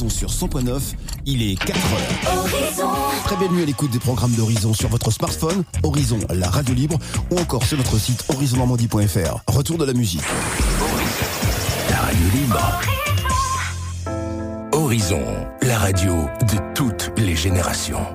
Horizon sur 100.9, il est 4h. Horizon. Très belle nuit à l'écoute des programmes d'Horizon sur votre smartphone, Horizon, la radio libre, ou encore sur notre site horizonnormandie.fr. Retour de la musique. Horizon, la radio libre. Horizon, la radio de toutes les générations.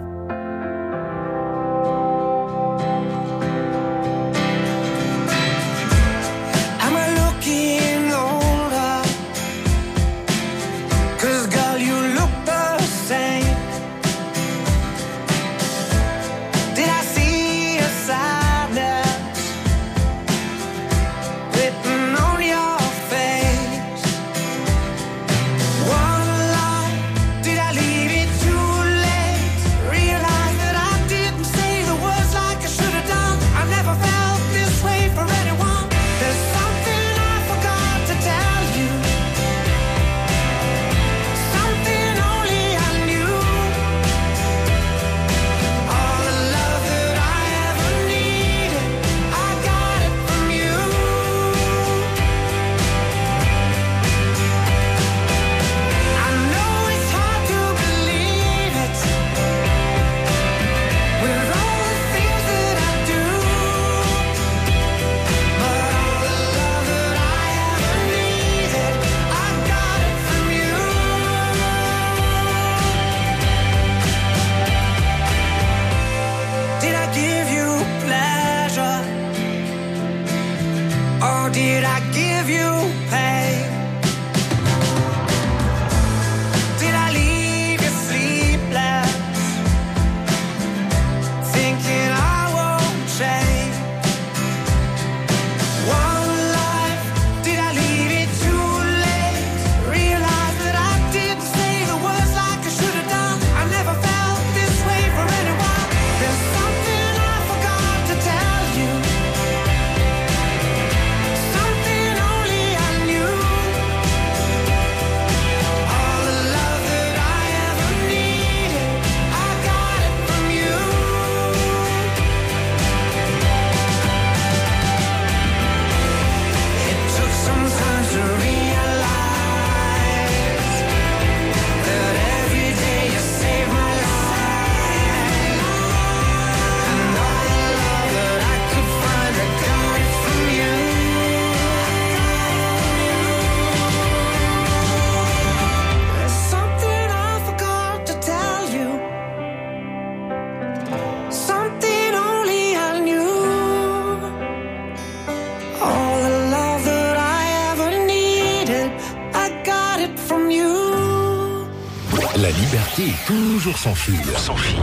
Toujours sans fil. Sans fil.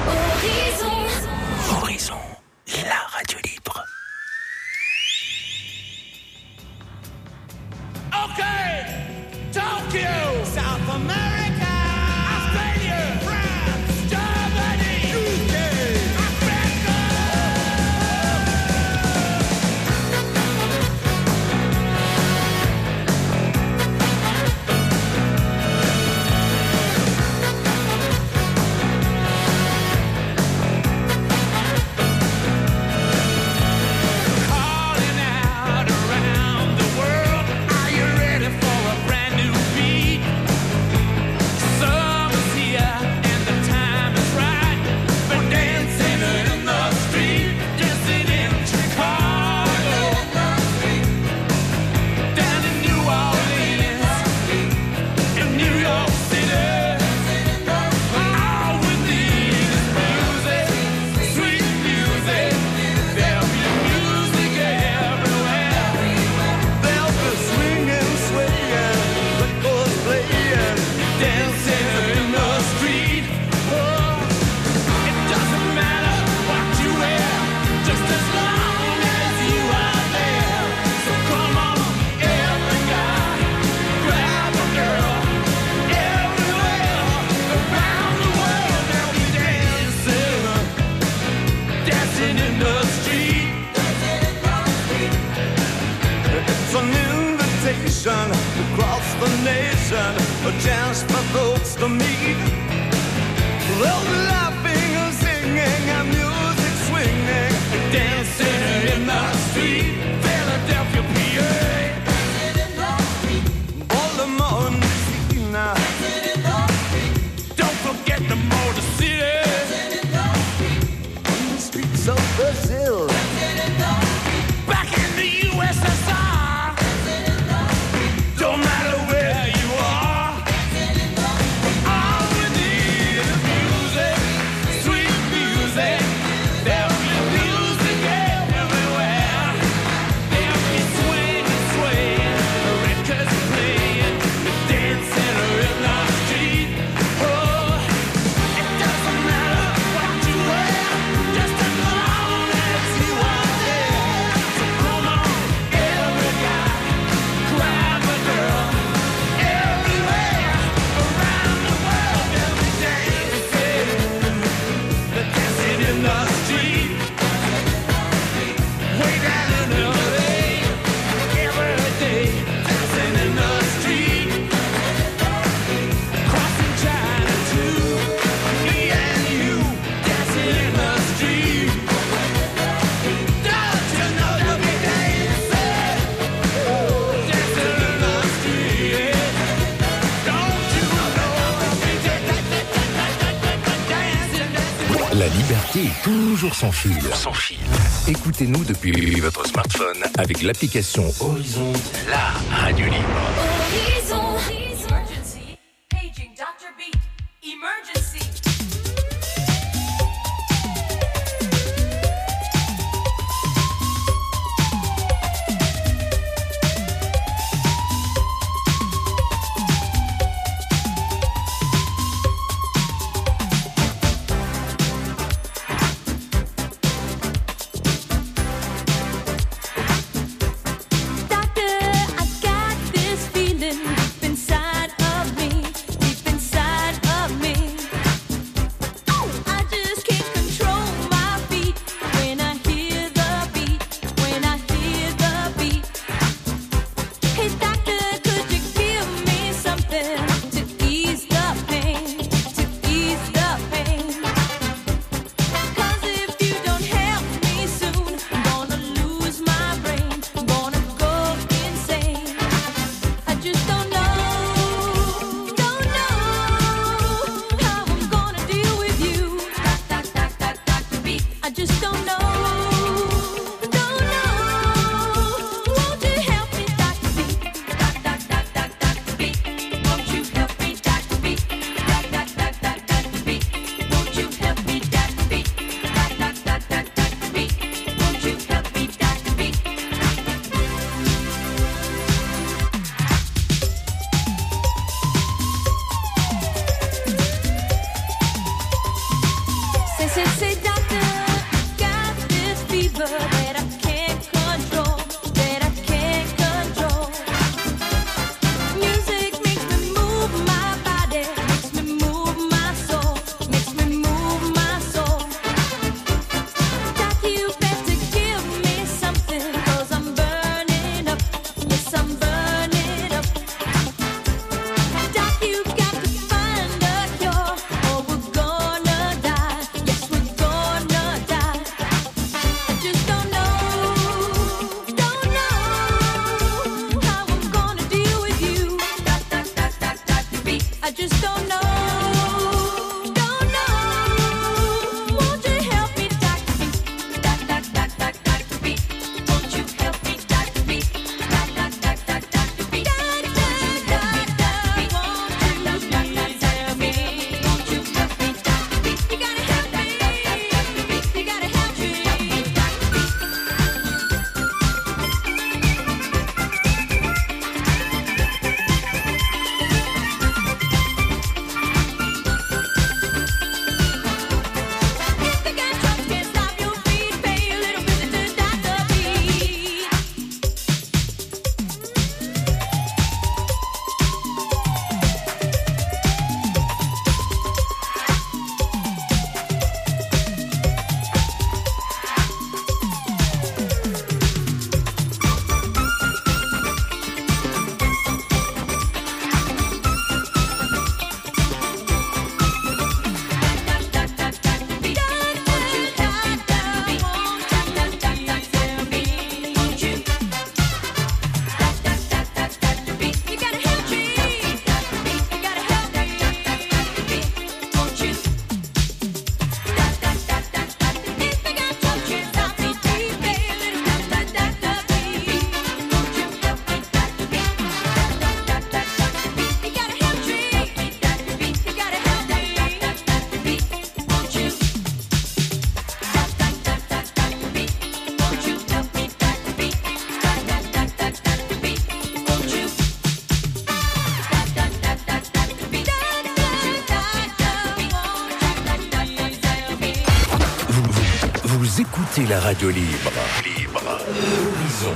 Horizon. Horizon, la radio libre. Okay, Tokyo, South America, Australia, France, Germany, UK, Africa. Across the nation, a chance for folks to meet. They'll be laughing and singing and music swinging, dancing in the street. Philadelphia, PA, Baltimore, Messina, La liberté est toujours sans fil. Écoutez-nous depuis votre smartphone avec l'application Horizon, la radio libre. Horizon. Emergency. Paging Dr. Beat. Emergency. Vous écoutez la radio libre. Horizon.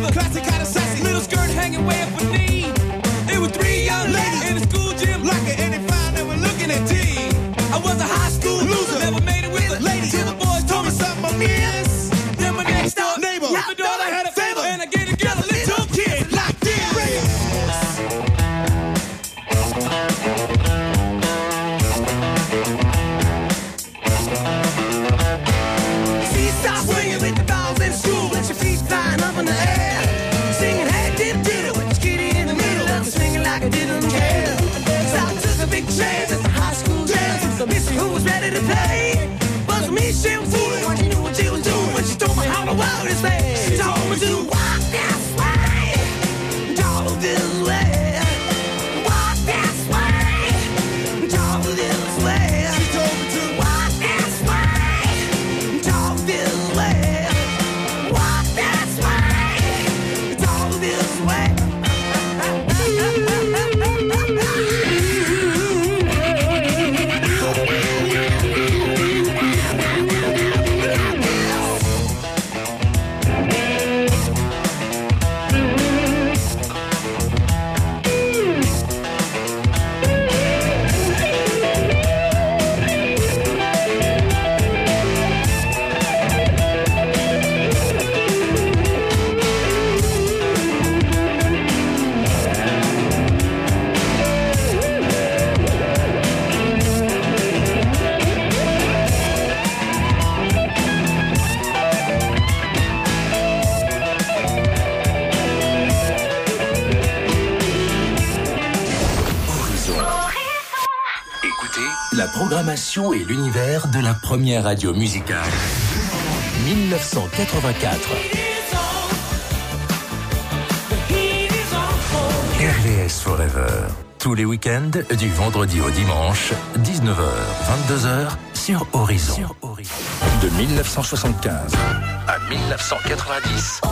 river. Classic kind of sassy. Little skirt hanging way up her knee. It was 3 young ladies in the school gym, like an 85 that were looking at tea. I was a high school loser, never made it with a lady. Till the boys told me something on this. Then my next door neighbor, my daughter had a favor, and I gave together little kid like this. Seesaw swinging with the dolls in school, with your feet flying up in the air, singing hey dip diddle with the kitty in the middle, and swinging like I didn't care. So I took a big chance at the high school dance with the missy who was ready to play. But me, she was fooling when she knew what she was doing, when she told me how the world is made. She told me to walk this way, talk this way, walk this way, talk this way. She told me to walk this way, talk this way, walk this way, talk this way. La programmation et l'univers de la première radio musicale. 1984. RVS Forever. Tous les week-ends, du vendredi au dimanche, 19h, 22h, sur Horizon. De 1975 à 1990.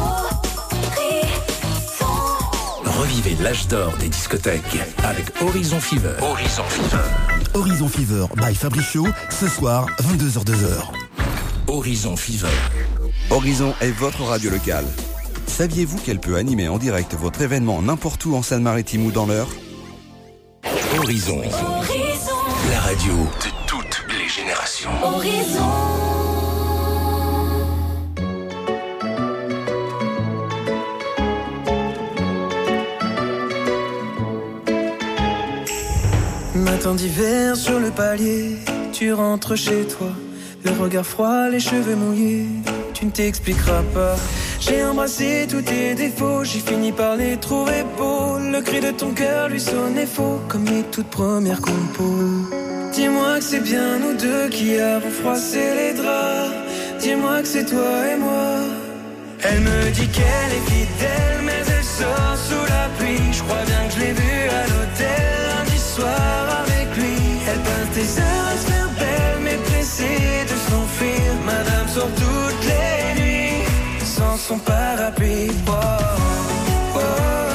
Revivez l'âge d'or des discothèques avec Horizon Fever. Horizon Fever. Horizon Fever by Fabricio, ce soir, 22h-2h. Horizon Fever. Horizon est votre radio locale. Saviez-vous qu'elle peut animer en direct votre événement n'importe où en Seine-Maritime ou dans l'Eure ? Horizon. La radio de toutes les générations. Horizon. Matin d'hiver sur le palier, tu rentres chez toi, le regard froid, les cheveux mouillés, tu ne t'expliqueras pas. J'ai embrassé tous tes défauts, j'ai fini par les trouver beaux. Le cri de ton cœur lui sonnait faux, comme les toutes premières compos. Dis-moi que c'est bien nous deux qui avons froissé les draps. Dis-moi que c'est toi et moi. Elle me dit qu'elle est fidèle, mais elle sort sous la pluie. Je crois bien que je l'ai vue à l'hôtel lundi soir avec lui. Elle passe des heures à se faire belle, mais pressée de s'enfuir. Madame sort toutes les nuits sans son parapluie. Oh, oh, oh,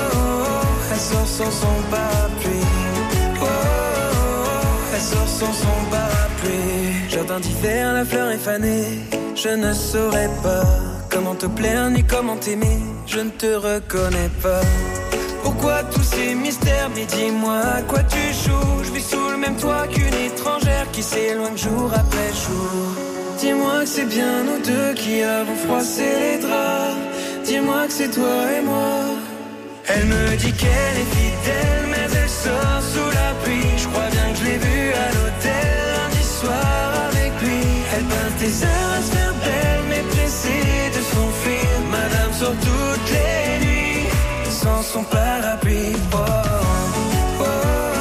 oh. Elle sort sans son parapluie. Oh, oh, oh. Elle sort sans son parapluie. Jardin d'hiver, la fleur est fanée. Je ne saurais pas comment te plaire ni comment t'aimer. Je ne te reconnais pas. Pourquoi tous ces mystères? Mais dis-moi à quoi tu joues. Je vis sous le même toit qu'une étrangère qui s'éloigne jour après jour. Dis-moi que c'est bien nous deux qui avons froissé les draps. Dis-moi que c'est toi et moi. Elle me dit qu'elle est fidèle, mais elle sort sous la pluie. Je crois bien que je l'ai vue à l'hôtel lundi soir avec lui. Elle passe des heures à se faire belle, mais pressée de s'enfuir. Madame sort toutes les nuits sans son parapluie. Oh, oh, oh,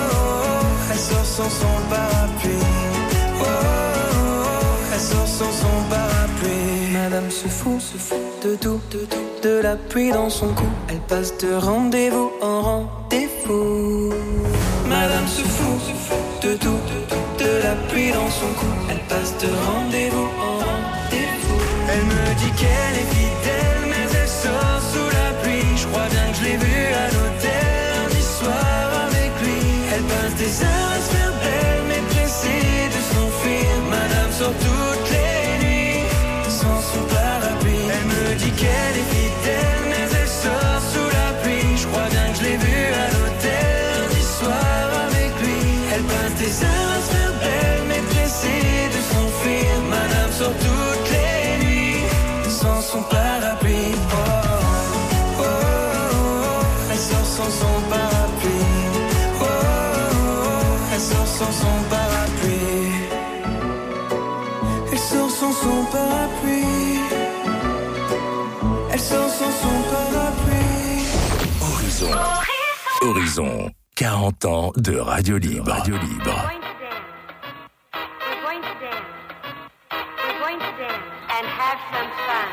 oh. Elle sort sans son parapluie. Oh, oh, oh. Elle sort sans son parapluie. Madame se fout de tout, de la pluie dans son cou. Elle passe de rendez-vous en rendez-vous. Madame se fout de tout, de la pluie dans son cou. Elle passe de rendez-vous en rendez-vous. Elle me dit qu'elle est fidèle, mais elle sort sous la pluie. Je crois bien que je l'ai vue à l'hôtel lundi soir avec lui. Elle passe des heures à se faire belle, mais pressée de s'enfuir. Madame sort toutes les nuits sans son parapluie. Elle me dit qu'elle est fidèle, mais elle sort sort sans son parapluie. Horizon, 40 ans de radio libre. Radio libre. And have some fun.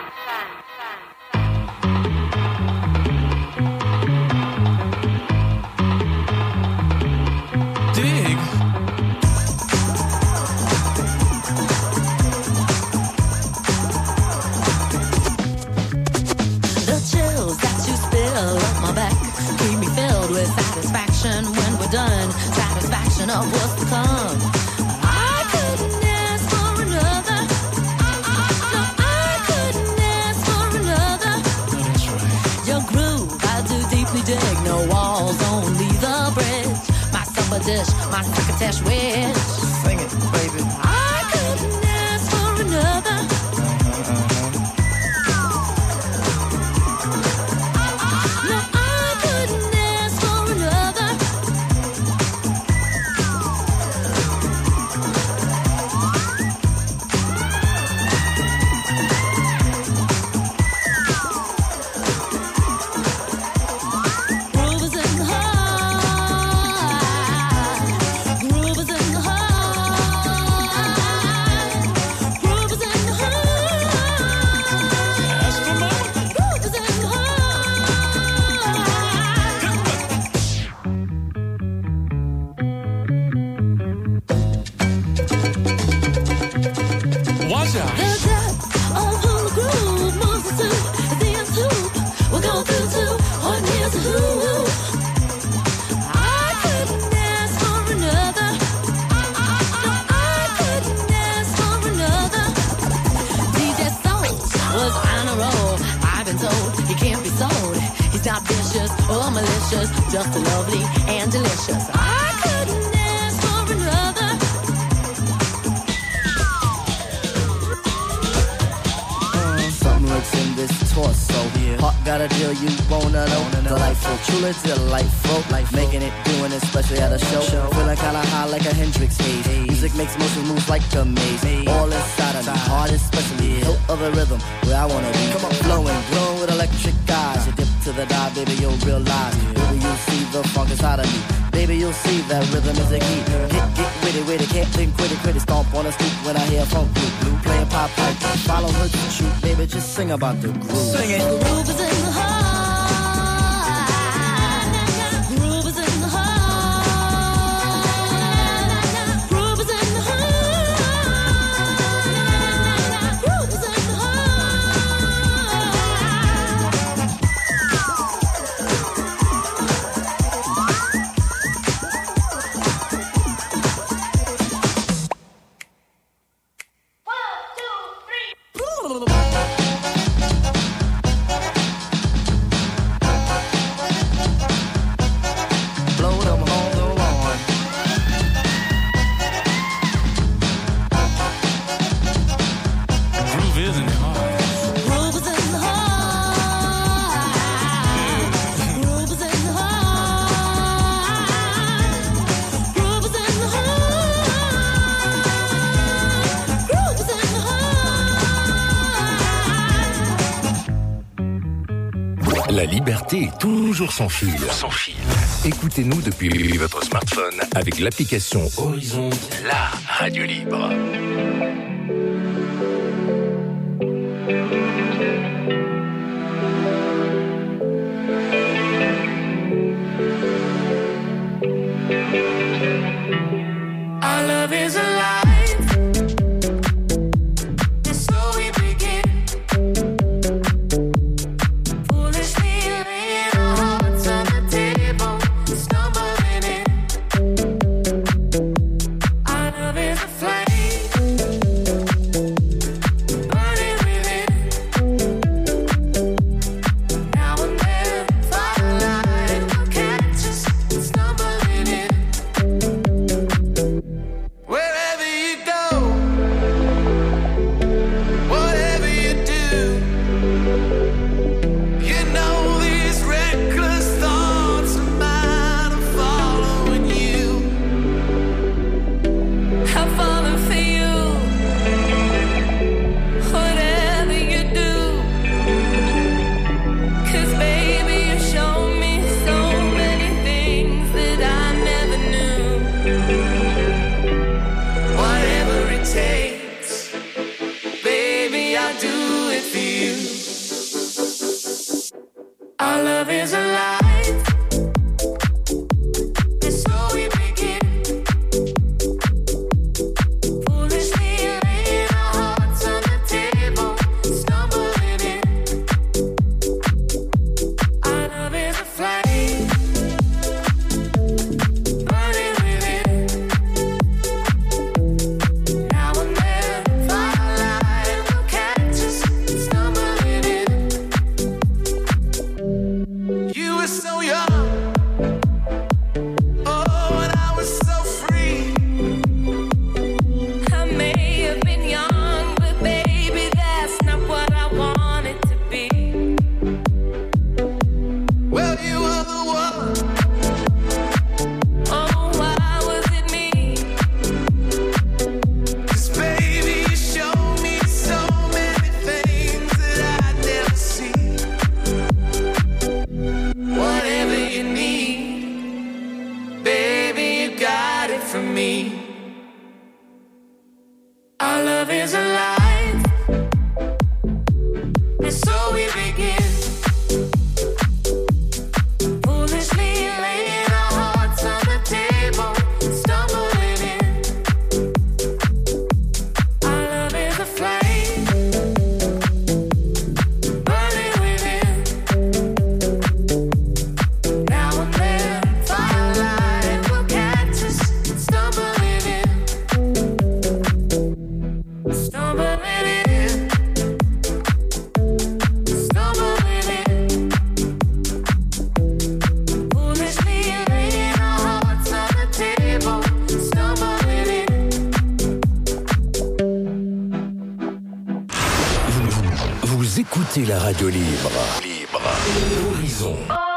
Dig. The chills that you spill up my back keep me filled with satisfaction when we're done. Satisfaction of what's to come. I couldn't ask for another. No, I couldn't ask for another. Your groove, I do deeply dig. No walls, only the bridge. My supper dish, my crocketesh wish. Sing it, baby. I couldn't ask for another. No, I couldn't ask for another. Groove is in the heart. Groove is in the heart. Groove is in the heart. Groove is in the Watch out. The depth of who the groove moves us to the end hoop. We'll go through to one here's a who. I couldn't ask for another. No, I couldn't ask for another. DJ Soul was on a roll. I've been told he can't be sold. He's not vicious or malicious, just lovely and delicious. I couldn't ask for another. Something lurks in this torso. Heart got a deal you wanna know. Delightful, truly delightful. Making it, doing it, especially at a show. Feeling kinda high like a Hendrix haze. Music makes motion moves like a maze. All inside of me, heart especially. Hilt of the rhythm, where I wanna be. Come on, flowing, glowing with electric eyes. You dip to the dive, baby, you'll realize. Baby, you'll see the funk inside of me. Baby, you'll see that rhythm is a key. Get with it, can't think, quit it. Stomp on the street when I hear funk blue. Playing pop pipe, follow her to shoot. Baby, just sing about the groove. Sing it. The groove is in the heart. Groove is in the heart. Groove is in the heart. Groove is in the Blow them horns along. Groove is in the heart. Groove is in the heart. Groove is in the heart. Groove is in the heart. Groove is in the heart. La liberté est toujours sans fil. Sans fil. Écoutez-nous depuis votre smartphone avec l'application Horizon, la radio libre. Our love is alive. And so we begin. Foolishly laying our hearts on the table, stumbling in. Our love is a flame. love is a light, and so we begin. Foolishly laying our hearts on the table, stumbling in. Our love is a flame, burning within. Now and then, firelight will catch us, stumbling in. You were so young, oh, and I was so free. I may have been young, but baby, that's not what I wanted to be. Well, you were the one. Oh, why was it me? 'Cause baby, you showed me so many things that I'd never seen. Whatever you need, baby, you got it from me. Our love is a light, and so we begin. Foolishly laying our hearts on the table, stumbling in. Our love is a flame, burning within. Now and then, firelight will catch us, stumbling in. Stumbling in. Stumbling in. Foolishly laying our hearts on the table, stumbling in. Vous écoutez la radio libre. Horizon.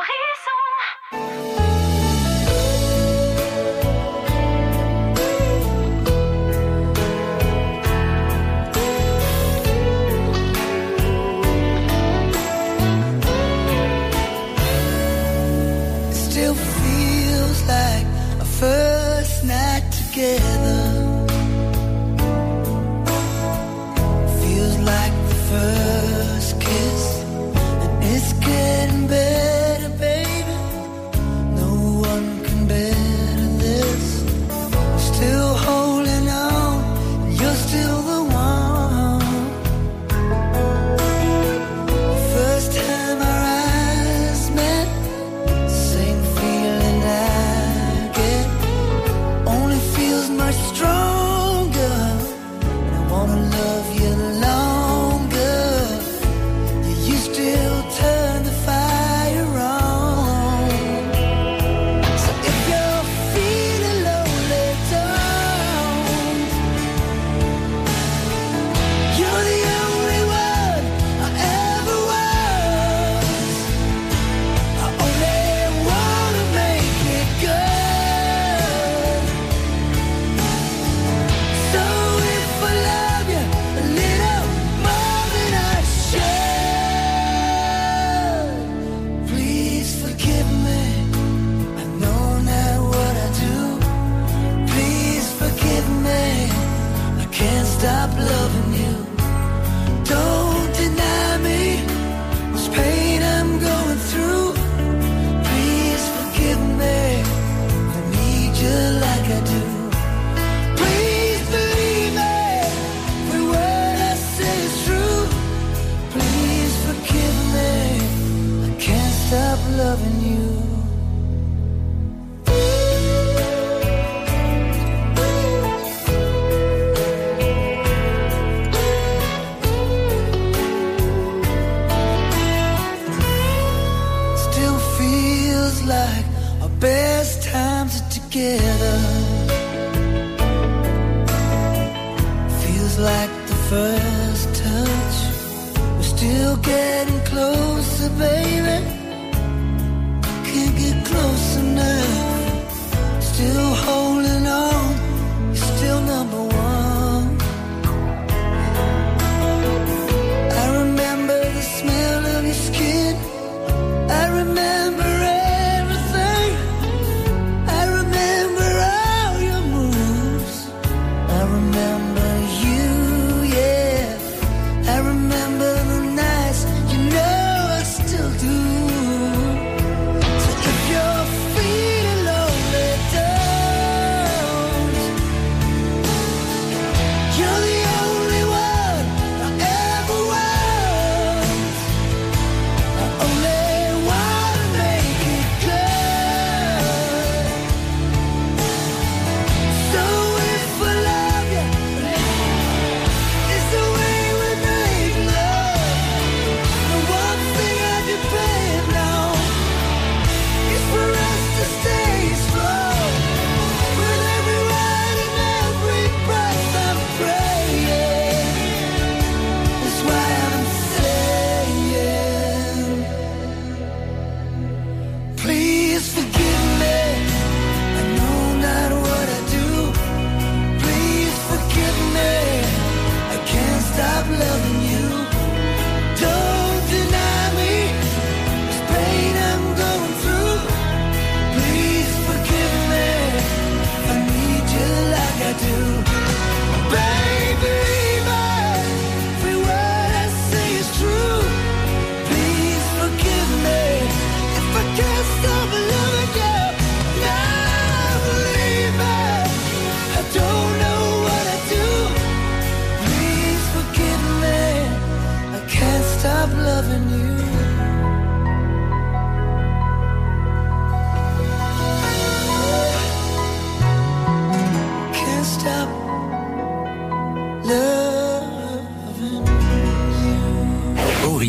It still feels like our first night together. Feels like the first kiss, and it's getting better, baby. No one can better this. Still holding on, and you're still the one. First time our eyes met, same feeling I get, only feels much stronger. And I wanna love you longer. You still turn the fire on. So if you're feeling lonely, don't. You're the only one I ever was. I only wanna make it good. So if I love you a little more than I should, please forgive me. I know now what I do. Please forgive me. I can't stop loving you. Don't deny me this pain I'm going through. Please forgive me. I need you like I do. Please believe me. Every word I say is true. Please forgive me. I can't stop loving you. Still feels like our best times are together. Feels like the first touch. We're still getting closer, baby. Can't get close enough. Still holding on. You're still number one. I remember the smell of your skin. I remember everything. I remember all your moves. I remember you, yeah. I remember the nights, you know I still do.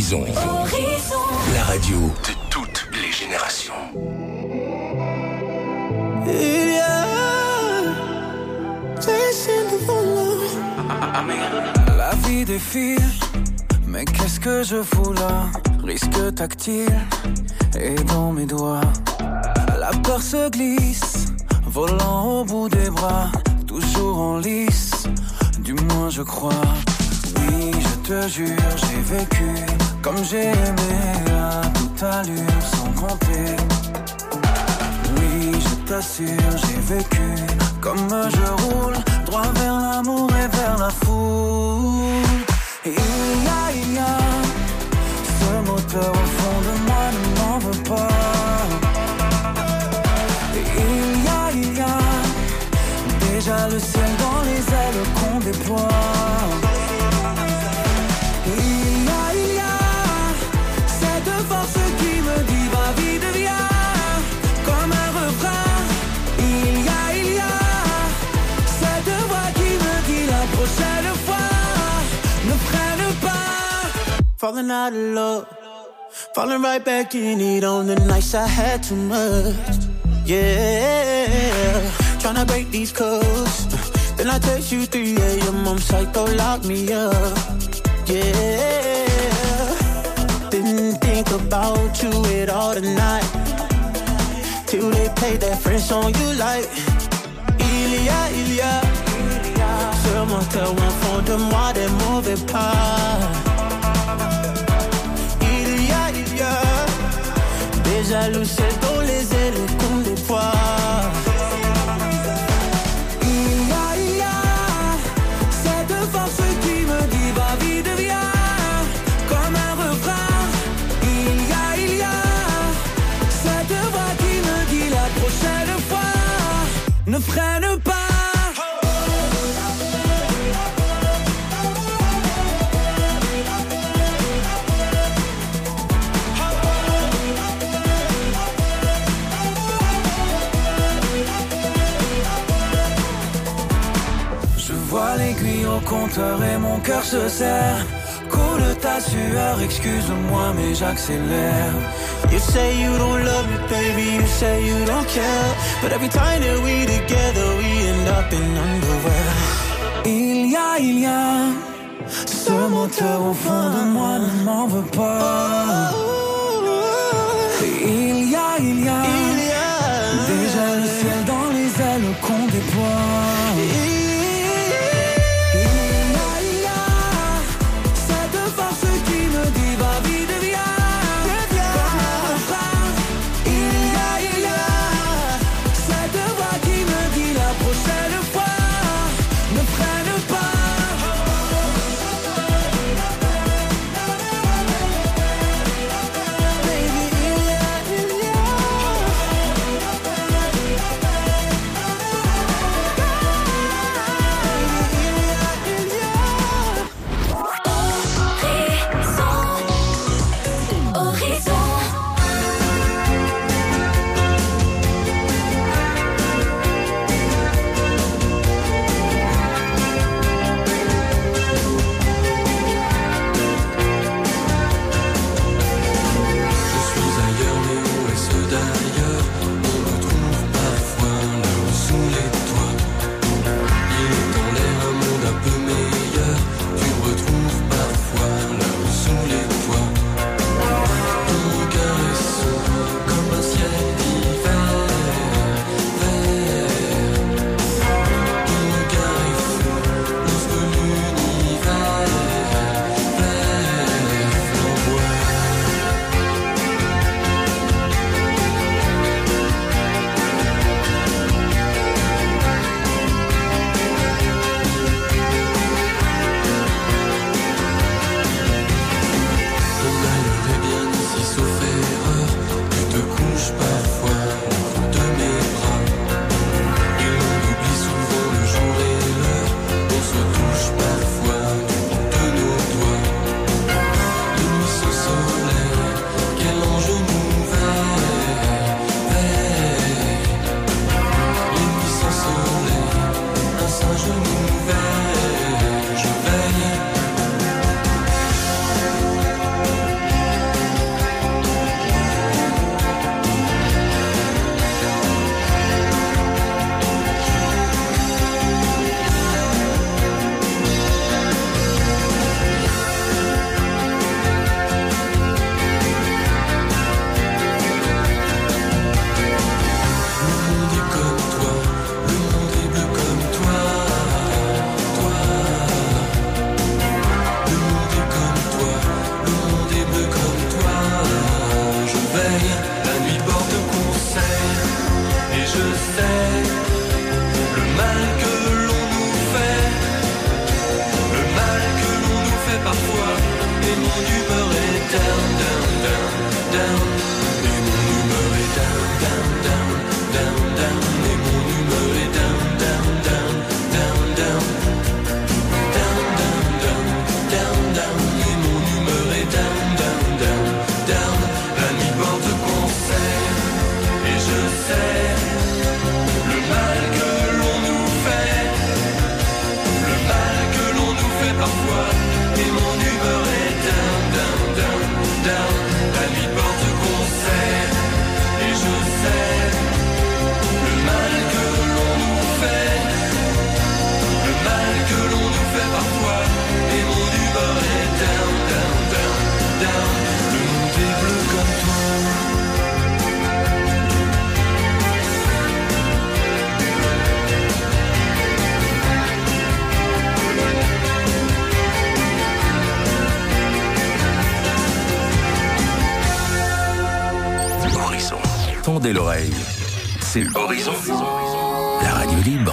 Horizon. La radio de toutes les générations. La vie défile, mais qu'est-ce que je fous là? Risque tactile et dans mes doigts. La peur se glisse, volant au bout des bras, toujours en lice, du moins je crois. Oui, je te jure, j'ai vécu comme j'ai aimé à toute allure sans compter. Oui, je t'assure, j'ai vécu comme je roule, droit vers l'amour et vers la foule. Et il y a ce moteur au fond de moi, ne m'en veux pas. Et il y a déjà le ciel dans les ailes qu'on déploie. Et il y a cette force qui me dit va vite viens, comme un refrain. Il y a cette voix qui me dit la prochaine fois ne freine pas. Falling out of love, falling right back in it on the nights I had too much. Yeah, tryna break these codes. Then I text you 3 a.m. I'm psycho, lock me up. Yeah, didn't think about you at all tonight, till they played that French song you like. Il y a ce moteur au fond de moi, des mauvais pas. Il y a déjà le ciel dans les ailes qu'on déploie. Il y a cette force qui me dit va vite viens, comme un refrain. Il y a cette voix qui me dit la prochaine fois ne freine pas. Vois l'aiguille au compteur et mon cœur se serre. Coule ta sueur, excuse-moi mais j'accélère. You say you don't love me baby, you say you don't care, but every time that we together we end up in underwear. Il y a ce moteur au fond de moi, ne m'en veux pas. Il y a déjà le ciel dans les ailes qu'on déploie. est down, down, down, down. Et mon humeur est down, down, down, down, down. Et mon humeur est down, down, down, down, down. Down, down, down, down, down. Et mon humeur est down, down, down, down. La nuit porte concert et je sais le mal que l'on nous fait, le mal que l'on nous fait parfois. Et mon humeur est down, down, down, down. La nuit porte concert et je sais le mal que l'on nous fait, le mal que l'on nous fait parfois. Et mon humeur est down, down, down, down. Le monde est bleu comme toi. Horizon. Tendez l'oreille. C'est Horizon. La radio libre.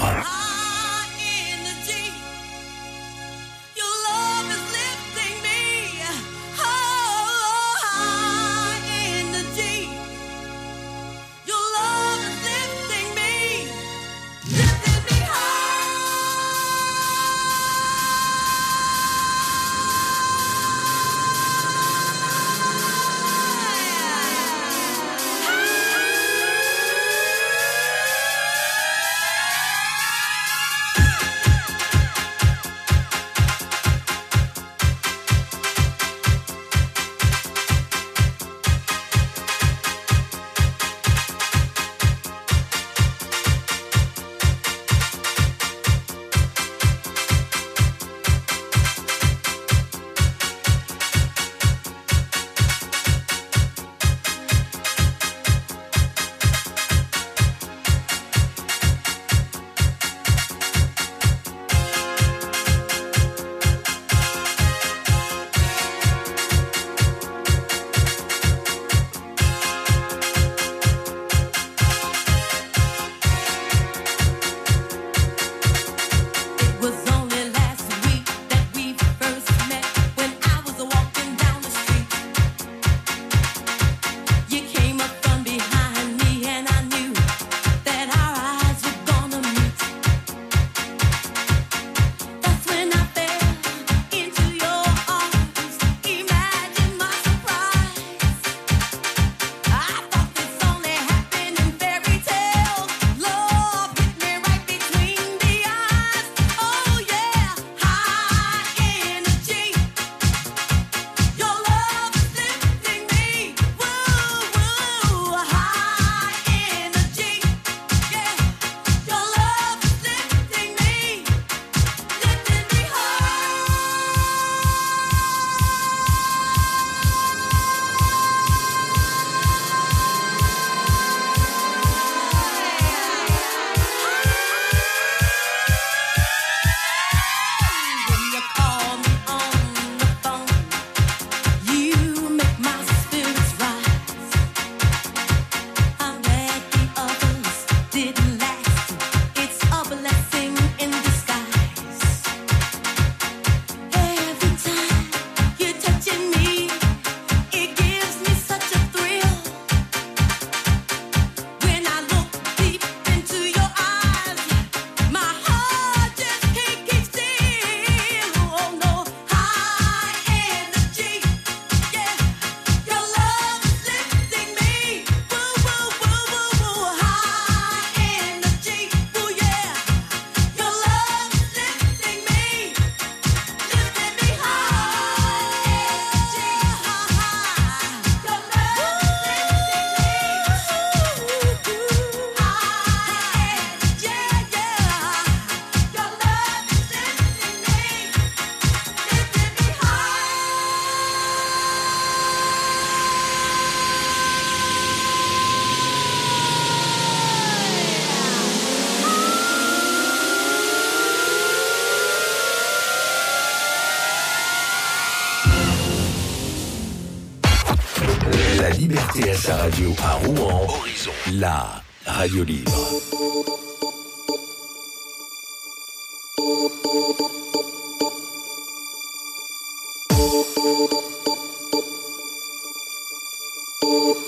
liberté à sa radio à Rouen. Horizon. La radio libre.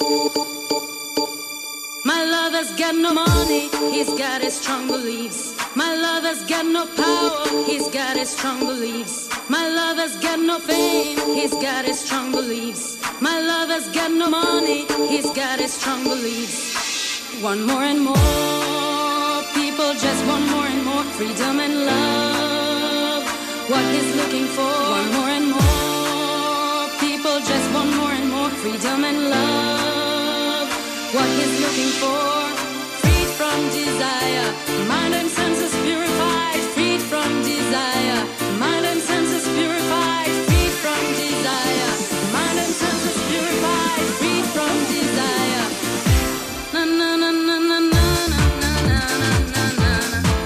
My lover's got no money, he's got his strong beliefs. My lover's got no power, he's got his strong beliefs. My lover's got no fame, he's got his strong beliefs. My lover's got no money, he's got his strong beliefs. Want more and more, people just want more and more freedom and love. What he's looking for, want more and more, people just want more and more freedom and love. What he's looking for, freed from desire, mind and senses purified, freed from desire, mind and senses purified, freed from desire, mind and senses purified, freed from desire. Na na na na na na na na na na.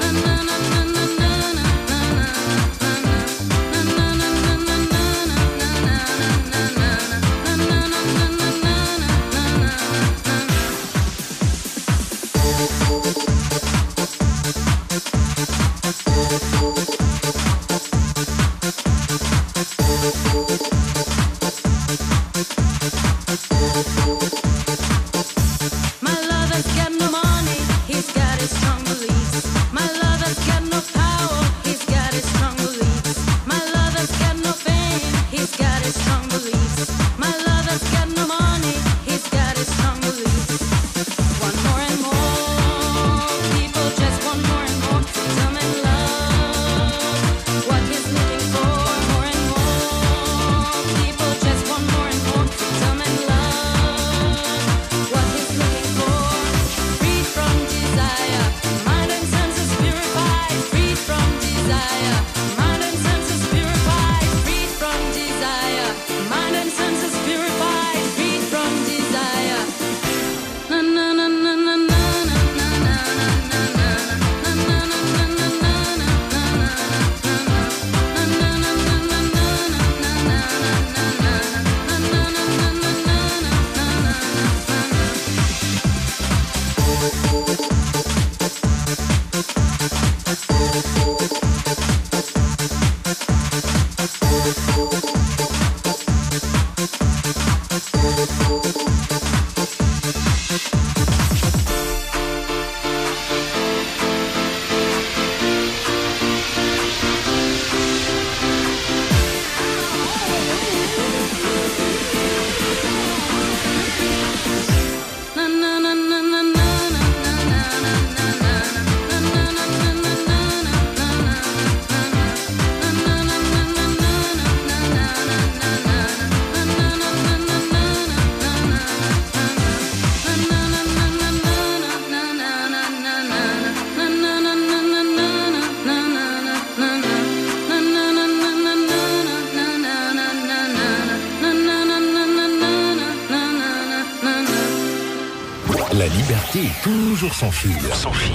La liberté est toujours sans fil. Sans fil.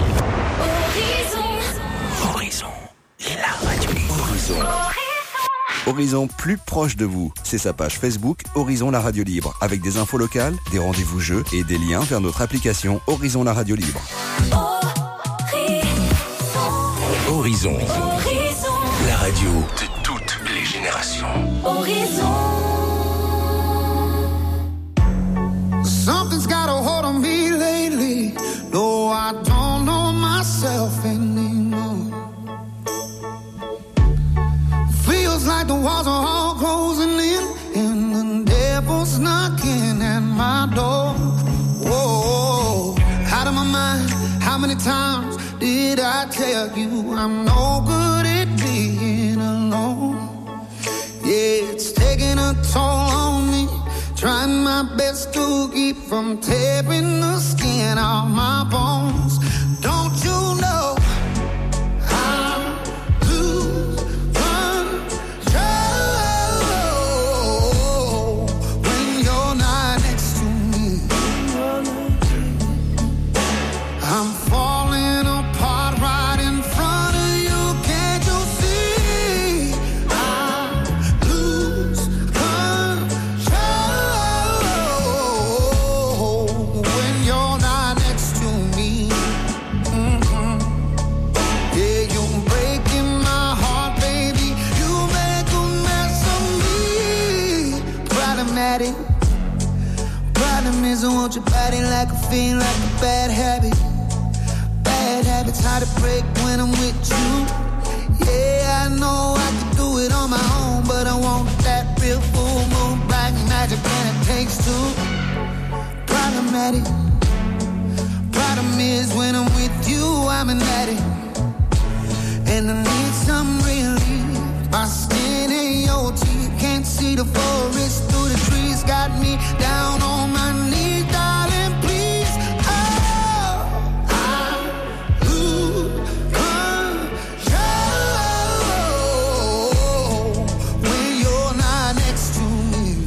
Horizon. La radio libre. Horizon plus proche de vous. C'est sa page Facebook Horizon la radio libre avec des infos locales, des rendez-vous jeux et des liens vers notre application Horizon la radio libre. Horizon. La radio de toutes les générations. Something's got a hold on me lately. No, I don't know myself anymore. Feels like the walls are all closing in, and the devil's knocking at my door. Whoa, out of my mind. How many times did I tell you I'm no good at being alone? Yeah, it's taking a toll on me. Trying my best to keep from tearing the skin off my bones. Don't you know I lose control when you're not next to me? I'm falling apart right in front of you. Can't you see? I lose control when you're not next to me. want your body like a fiend, like a bad habit. Bad habits hard to break when I'm with you. Yeah, I know I can do it on my own, but I want that real full moon, black magic, and it takes two. Problematic. Problem is when I'm with you, I'm an addict, and I need some relief. My skin and your teeth can't see the forest through the trees. Got me down on my knees, darling, please. Oh, I lose control when you're not next to me.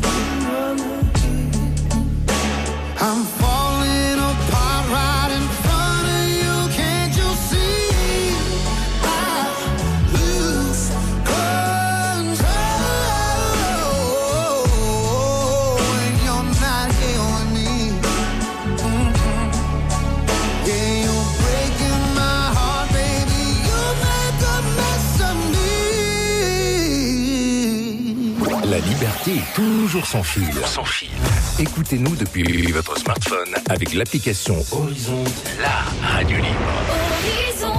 I'm falling apart right in front of you. Can't you see? I lose control when you're not here with me. Yeah, you're breaking my heart, baby. You make a mess of me. La liberté est toujours sans fil. Sans fil. Écoutez-nous depuis votre smartphone avec l'application Horizon, la radio libre. Horizon.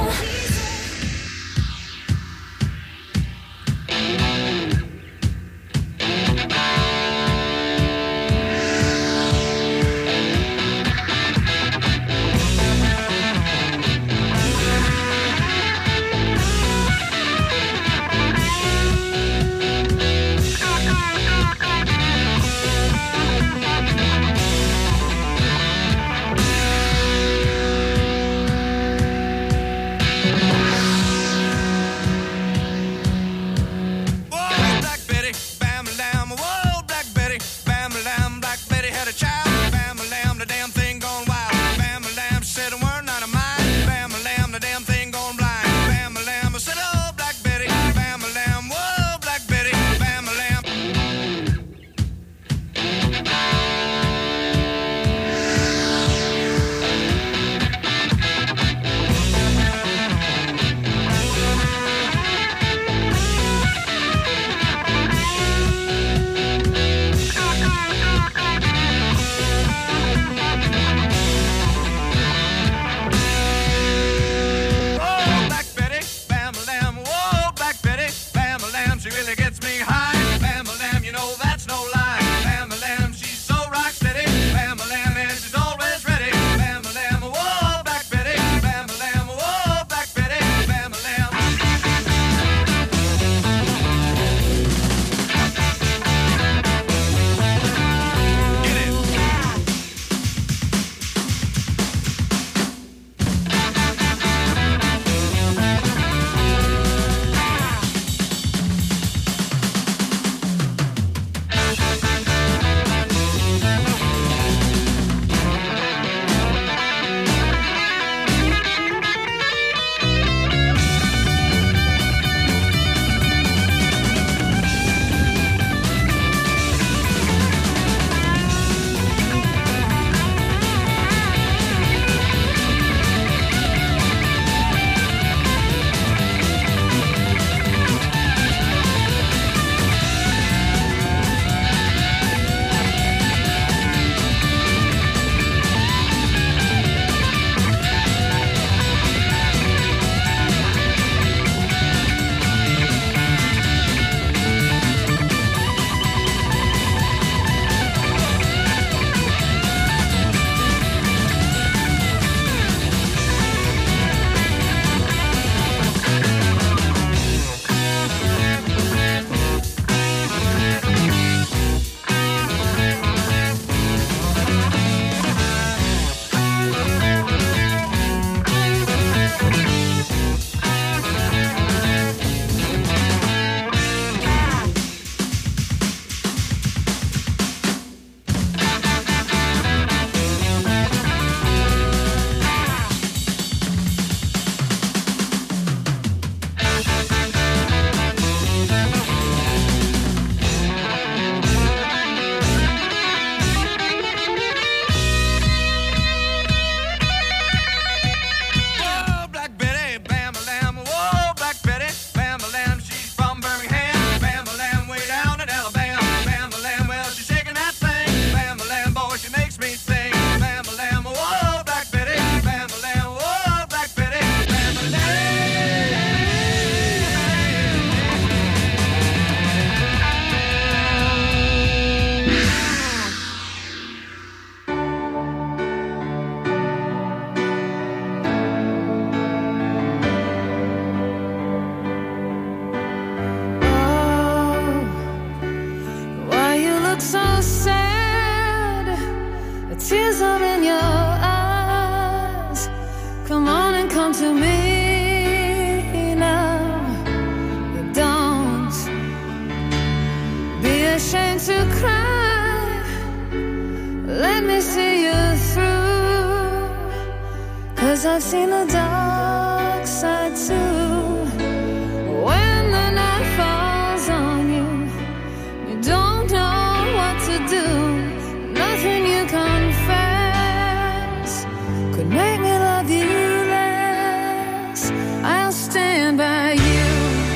'cause I've seen the dark side too. When the night falls on you, you don't know what to do. Nothing you confess could make me love you less. I'll stand by you.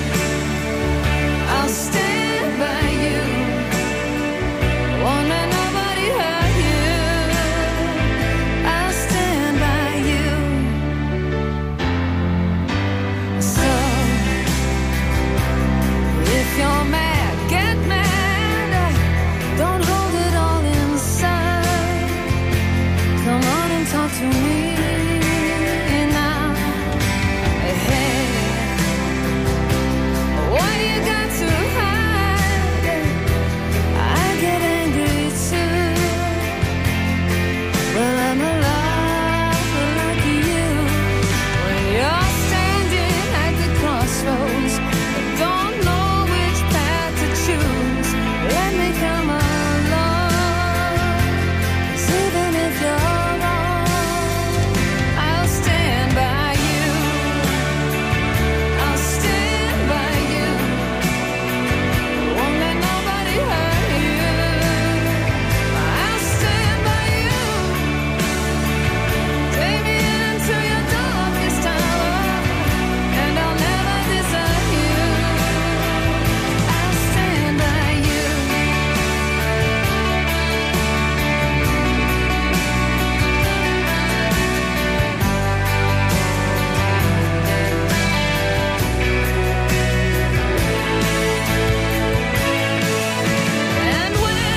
I'll stand by you. Won't let nobody hurt you. I'll stand by you. So if you're mad, get mad. Don't hold it all inside. Come on and talk to me now. Hey, what do you got to hide? I get angry too. Well, I'm alive like you. When you're standing at the crossroads, but don't know which path to choose, let me come along. 'Cause even if you're wrong, I'll stand by you. I'll stand by you. Won't let nobody hurt you. I'll stand by you. Take me into your darkest hour, and I'll never desert you. I'll stand by you. And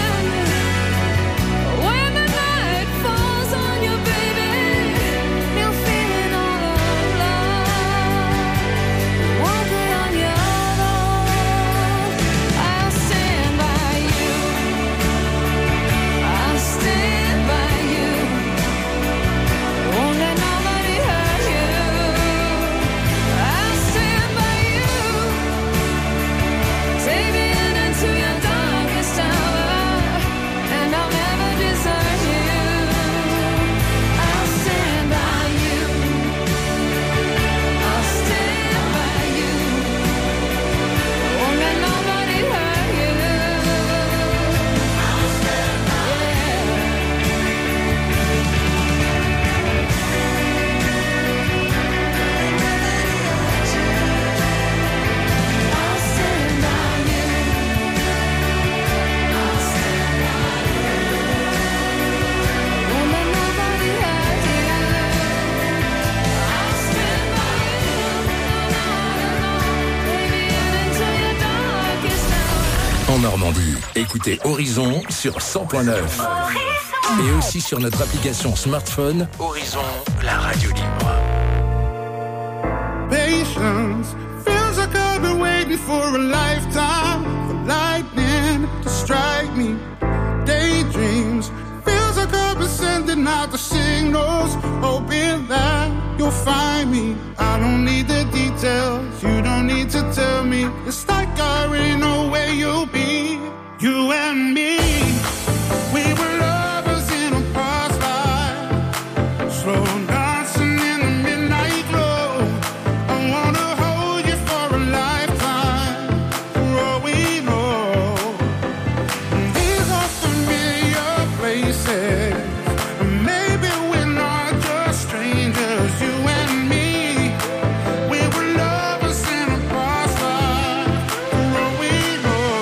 when the night falls on you, baby, you're feeling all alone. Won't be on your own. I'll stand by you. I'll stand by you. Won't let nobody hurt you. I'll stand by you. Take me into your darkest hour, and I'll never desert you. I'll stand by you. I'll stand by you. Won't let nobody hurt you. I'll stand by you. I'll stand by you. I'll stand by you. Won't let nobody hurt you. I'll stand by you. Baby, and into your darkest hour. En Normandie, écoutez Horizon sur 100.9 et aussi sur notre application smartphone Horizon, la radio libre. Patience feels like I've been waiting for a lifetime for lightning to strike me. Daydreams feels like I've been sending out the signals, hoping that you'll find me. I don't need the details, you don't need to tell me. It's like I already know where you'll be. You and me, we were lovers in a past life, slow dancing in the midnight glow. I wanna hold you for a lifetime, for all we know. These are familiar places, maybe we're not just strangers. You and me, we were lovers in a past life, for all we know.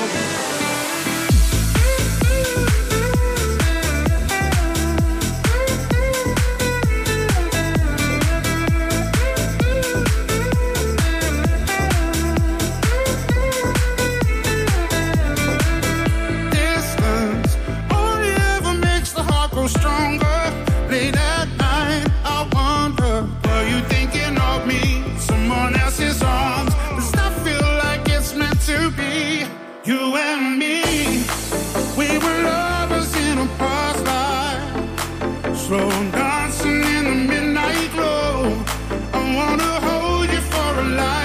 Distance only ever makes the heart grow stronger. Late at night, I wonder, were you thinking of me? Someone else's arms. Does that feel like it's meant to be? You and me, we were lovers in a past life, slow dancing in the midnight glow. I wanna hold you for a life.